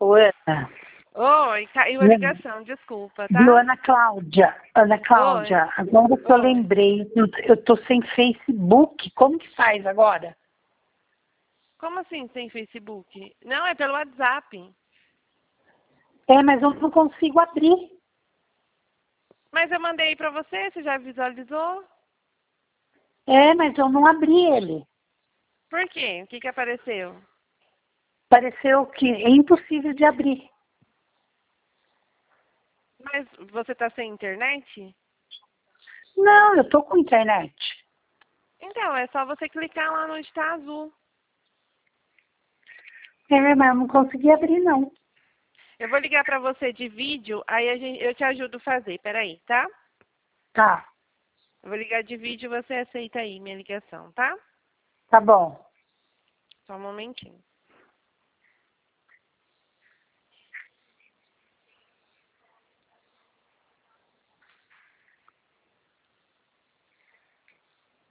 Oi, Ana. Oi, caiu a ligação, desculpa, tá? Viu, Ana Cláudia? Ana Cláudia, agora que eu Oi. lembrei, eu tô sem Facebook, como que faz agora? Como assim sem Facebook? Não, é pelo WhatsApp. É, mas eu não consigo abrir. Mas eu mandei pra você já visualizou? É, mas eu não abri ele. Por quê? O que apareceu? Pareceu que é impossível de abrir. Mas você tá sem internet? Não, eu tô com internet. Então, é só você clicar lá onde tá azul. É, mas eu não consegui abrir, não. Eu vou ligar pra você de vídeo, aí eu te ajudo a fazer. Peraí, tá? Tá, Eu vou ligar de vídeo e você aceita aí minha ligação, tá? tá bom. Só um momentinho.